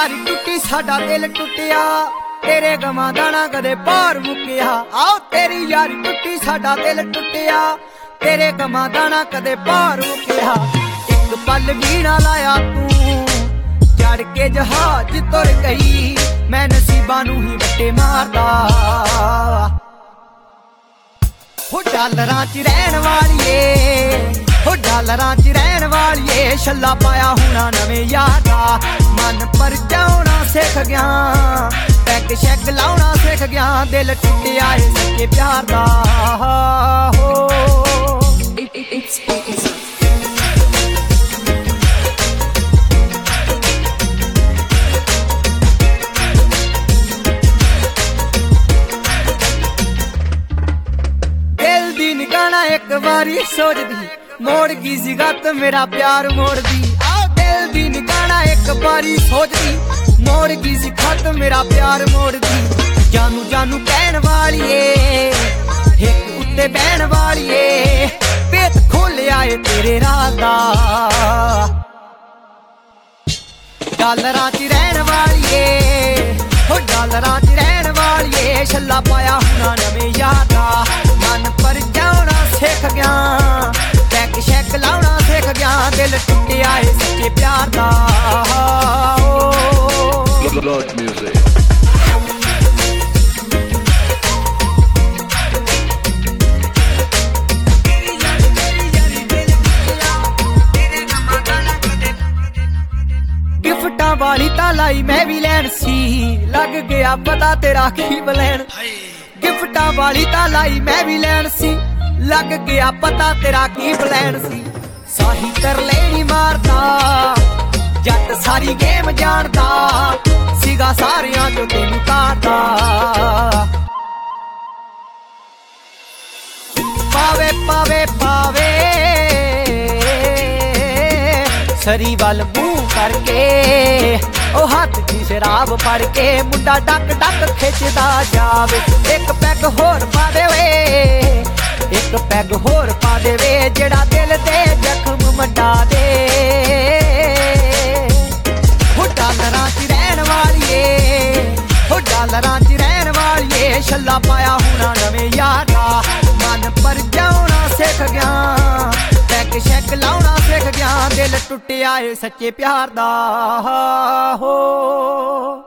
यारी टुटी साडा दिल टुटिया तेरे गमां दा ना कदे भार मुक्किया। आओ तेरी यारी टुटी साडा दिल टुटिया तेरे गमां दा ना कदे भार मुक्किया। एक पल भी ना लाया तू चढ़ के जहाज तुर गई मैं नसीबां नूं ही वट्टे मारदा। हो डालरां च रहण वालिए हो डालरां च रहण वालिए छल्ला पाया होना नवें यार दा। मन पर जाउणा सिख गया पैग शैग लाउणा सिख गया दिल टुटिया है सच्चे प्यार दा। दिल दी निगाह एक बारी सोचदी मोड़ गई सी गत मेरा प्यार मोड़ दी। आओ दिल दी निगाह एक बारी सोचदी मोड़ गई सी खत मेरा प्यार मोड़ दी। जानू जानू कहण वालिए एक उत्ते बहन वालिए पेट खोलिया है तेरे राह दा। डालरां च रहण वालिए हो डालरां च रहण वालिए छल्ला पाया होना नवें यार दा। मन पर जाउणा सिख गया पैग शैग लाउणा सिख गया दिल टुटिया है सच्चे प्यार दा। Blood music. गिफ्टां वाली तालाई मैं भी लैन सी लग गया पता तेरा की बलैन। गिफ्टां वाली तालाई मैं भी लैन सी लग गया पता तेरा की बलैन सी। साही कर लेनी मारदा जट सारी गेम जानदा सीगा सारियां जो तेनू काटदा। पावे पावे पावे सरी वल मुंह करके ओ हाथ दी शराब फड़ के मुंडा डक डक खिचदा जावे। एक पैग होर पा देवे एक पैग होर पा देवे जेड़ा दिल दे जख्म मटा दे। हो डालरां च रहण वालिए हो डालरां च रहण वालिए छल्ला पाया होना नवें यार दा। मन पर जाउणा सिख गया पैग शैग लाउणा सिख गया दिल टुटिया है सच्चे प्यार दा। हो